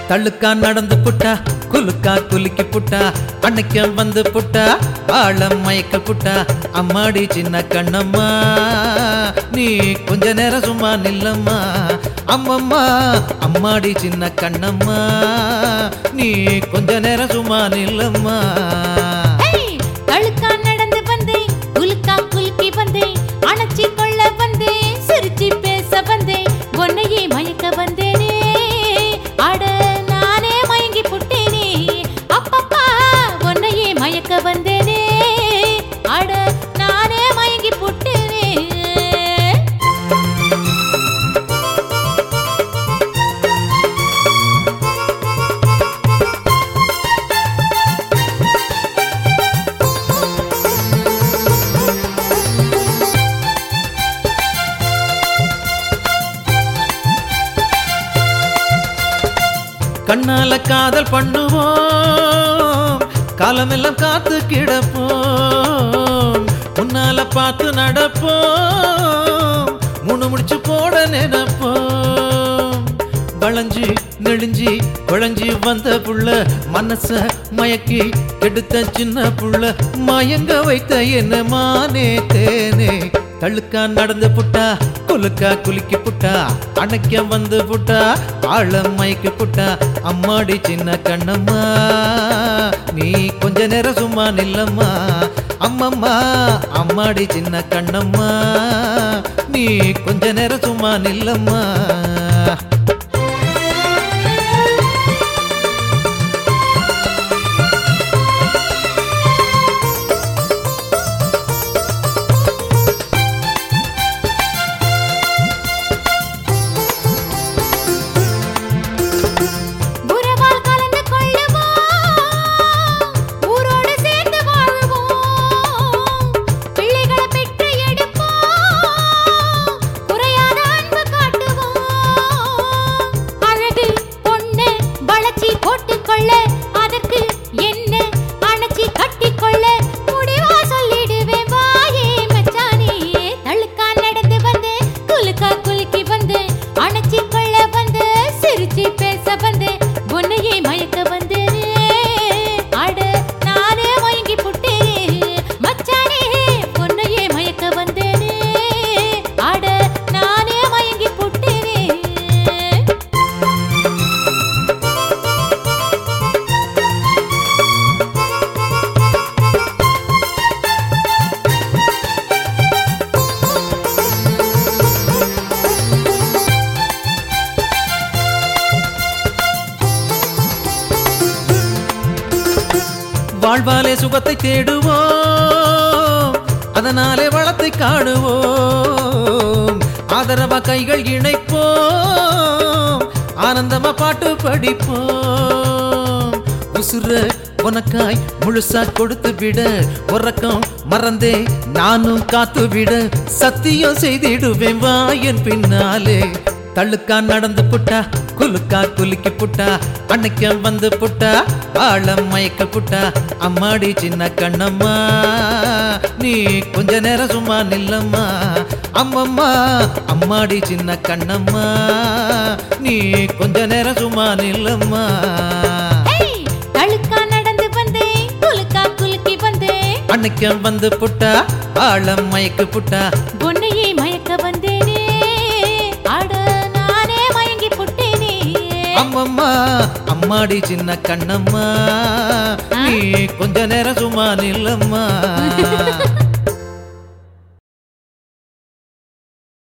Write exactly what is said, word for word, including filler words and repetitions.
தள்ளுக்கா நடந்து புட்டா குலுக்கா குலுக்கி புட்டா அன்னைக்கு வந்து புட்டா ஆழம் மயக்க புட்டா அம்மாடி சின்ன கண்ணம்மா நீ கொஞ்ச நேரம் சும்மா நில்லம்மா அம்மம்மா அம்மாடி சின்ன கண்ணம்மா நீ கொஞ்ச நேரம் சும்மா நில்லம்மா தள்ளுக்கா நடந்து வந்தேன் குலுக்கா குலுக்கி வந்தேன் அணைச்சி கொள்ள வந்தேன் சிரிச்சி பேச வந்தேன் உன்னையே மயக்க வந்தேனே அட நானே மயங்கி புட்டேனே அப்பப்பா உன்னையே மயக்க வந்தேனே அட நானே மயங்கி புட்டேனே கண்ணால காதல் பண்ணுவோம் காலமெல்லாம் காத்து கிடப்போம் முன்னால பார்த்து நடப்போம் மூணு முடிச்சு போட நினைப்போம் வளைஞ்சி நெளிஞ்சி குழஞ்சி வந்த புள்ள மனச மயக்கி எடுத்த சின்ன புள்ள மயங்க வைத்த என்ன மானே தேனே தள்ளுக்கா நடந்து புட்டா குலுக்கா குலுக்கி புட்டா அணைக்க வந்து புட்டா ஆழம் மயக்கி புட்டா அம்மாடி சின்ன கண்ணம்மா நீ கொஞ்ச நேரம் சும்மா நில்லம்மா அம்மம்மா அம்மாடி சின்ன கண்ணம்மா நீ கொஞ்ச நேரம் சும்மா நில்லம்மா வாழ்வாலே சுகத்தை தேடுவோம் அதனாலே வளத்தை காணுவோம் ஆதரவா கைகள் இணைப்போம் ஆனந்தமா பாட்டு படிப்போம் உசுர உனக்காய் முழுசா கொடுத்து விட உறக்கம் மறந்தே நானும் காத்து விட சத்தியம் செய்திடுவேன் வா என் பின்னாலே தள்ளுக்கா நடந்து புட்டா குலுக்கா குலுக்கி புட்டா அன்னைக்க வந்து புட்டா ஆழம் மயக்க புட்டா அம்மாடி சின்ன கண்ணம்மா நீ கொஞ்ச நேரம் சும்மா நில்லம்மா அம்மம்மா அம்மாடி சின்ன கண்ணம்மா நீ கொஞ்ச நேரம் சும்மா நில்லம்மா தள்ளுக்கா நடந்து வந்தேன் குலுக்கா குலுக்கி வந்தேன் அன்னைக்க வந்து புட்டா ஆழம் மயக்க புட்டா உன்னையே மயக்க வந்தேனே அட நானே மயங்கி புட்டேனே அம்மம்மா அம்மாடி சின்ன கண்ணம்மா நீ கொஞ்ச நேரம் சும்மா நில்லம்மா